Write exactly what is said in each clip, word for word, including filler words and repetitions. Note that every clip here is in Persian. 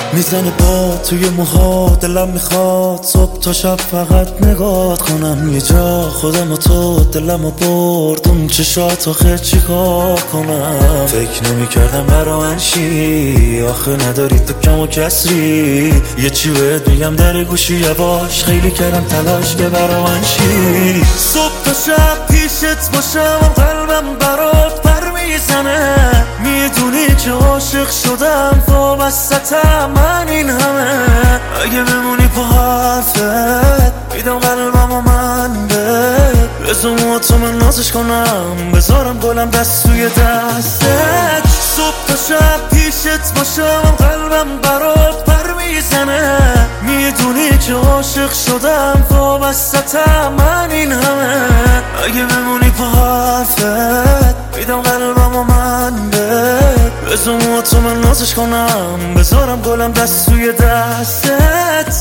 میزنه با توی موها، دلم میخواد صبح تا شب فقط نگاه کنم. یه جا خودم و تو دلمو برد اون چشات آخه چی کار کنم. فکر نمیکردم برا من شی، آخه نداری تو کم و کسری. یه چی بهت میگم در گوشی یواش، خیلی کردم تلاش که برا من شی. صبح تا شب پیشت باشم قلبم برات پر میزنه. میدونی که عاشق شدم وابستم من این همه. اگه بمونی پا حرفت میدم قلبم و من بهت. بزن تو من نازش کنم، بذارم گلم دست توی دستت. صبح تا شب پیشت باشم قلبم برات پر میزنه. میدونی که عاشق شدم وابستم من این همه. اگه بمونی پا حرفت میدم قلبم و من بهت. بزن تو من نازش کنم، بذارم گلم دست توی دستت.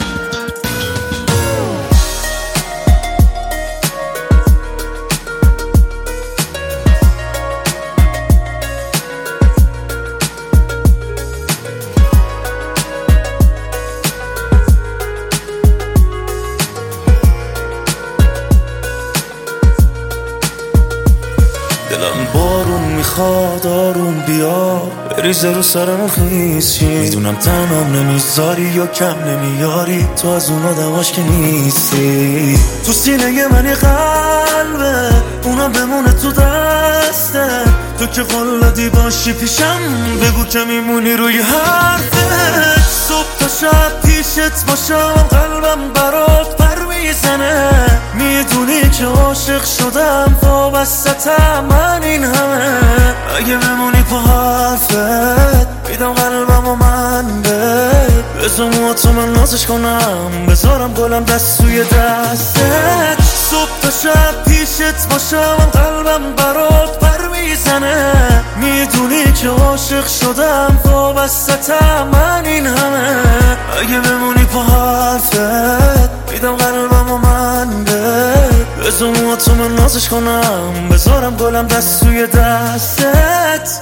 دلم بارون میخواد آروم بیا، بریزه رو سرم خیس. میدونم تنام نمیذاری یا کم نمیاری، تو از اون آدماش که نیستی. تو سینه من یه قلبه، اونم بمونه تو دسته. تو که قلدی باشی پیشم، بگو که میمونی روی حرفت. صبح تا شب پیشت باشم قلبم برات پر میزنه. میدونی که عاشق شدم وابستم من این همه. اگه بمونی پا حرفت میدم قلبم و من بهت. بزن تو من نازش کنم، بذارم گلم دست توی دستت. صبح تا شب پیشت باشم قلبم برات پر میزنه. میدونی که عاشق شدم وابستم من این همه. اگه بمونی پا حرفت میدم قلبم و من بهت. بزن تو من نازش کنم، بذارم گلم دست توی دستت.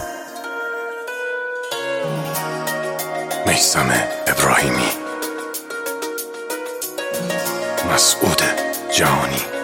میثم ابراهیمی، مسعود جهانی.